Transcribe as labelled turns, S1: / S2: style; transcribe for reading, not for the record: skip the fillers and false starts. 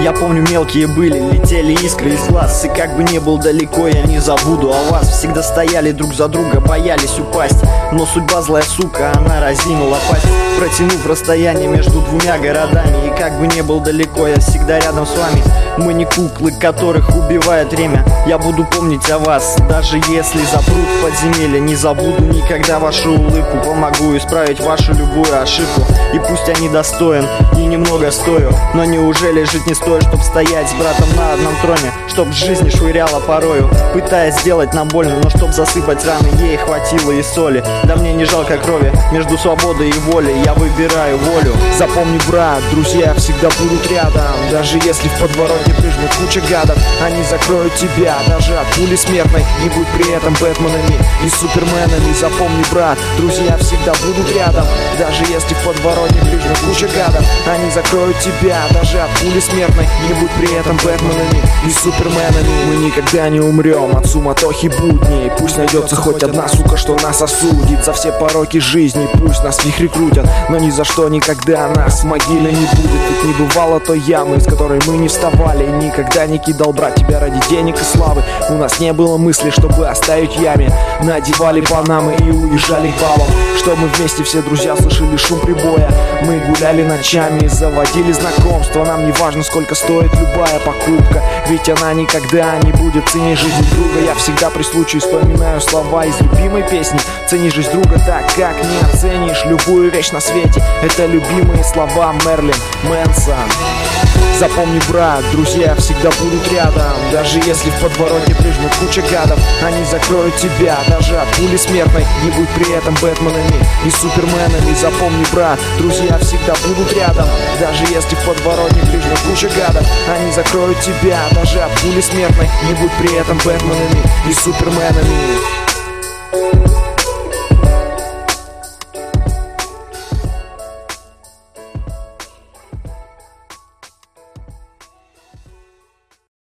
S1: Я помню, мелкие были, летели искры из глаз. И как бы не был далеко, я не забуду о вас. Всегда стояли друг за друга, боялись упасть. Но судьба злая сука, она разинула пасть, протянув расстояние между двумя городами. И как бы не был далеко, я всегда рядом с вами. Мы не куклы, которых убивает время. Я буду помнить о вас, даже если запрут в подземелье. Не забуду никогда вашу улыбку, помогу исправить вашу любую ошибку. И пусть я недостоин и немного стою, но неужели жить не стоит, чтоб стоять с братом на одном троне? Чтоб жизнь швыряла порою, пытаясь сделать нам больно, но чтоб засыпать раны, ей хватило и соли. Да мне не жалко крови, между свободой и волей я выбираю волю.
S2: Запомни, брат, друзья всегда будут рядом. Даже если в подворотне прыжнет куча гадов, они закроют тебя даже от пули смертной. Не будь при этом Бэтменами и Суперменами. Запомни, брат, друзья всегда будут рядом. Даже если в подворотне прыжнет куча гадов, они закроют тебя даже от пули смертной. Не будь при этом Бэтменами и Суперменами. Мы никогда не умрем от суматохи будней. Пусть найдется хоть одна сука, что нас осудит за все пороки жизни. Пусть нас вихри крутят, но ни за что никогда нас в могиле не будет. Ведь не бывало той ямы, из которой мы не вставали. Никогда не кидал брат тебя ради денег и славы. У нас не было мысли, чтобы оставить в яме. Надевали панамы и уезжали к бабам, что мы вместе все друзья слышали шум прибоя. Мы гуляли ночами, заводили знакомства. Нам не важно, сколько стоит любая покупка, ведь она никогда не будет ценить жизнь друга. Я всегда при случае вспоминаю слова из любимой песни: цени жизнь друга так, как не оценишь любую вещь на свете. Это любимые слова Мерлин Мэнсон. Запомни, брат, друзья всегда будут рядом. Даже если в подворотне прыжнет куча гадов, они закроют тебя даже от пули смертной. Не будь при этом Бэтменами и Суперменами. Запомни, брат, друзья всегда будут рядом. Даже если в подворотне прыжнет куча гадов, они закроют тебя даже от пули смертной. Не будь при этом Бэтменами и Суперменами.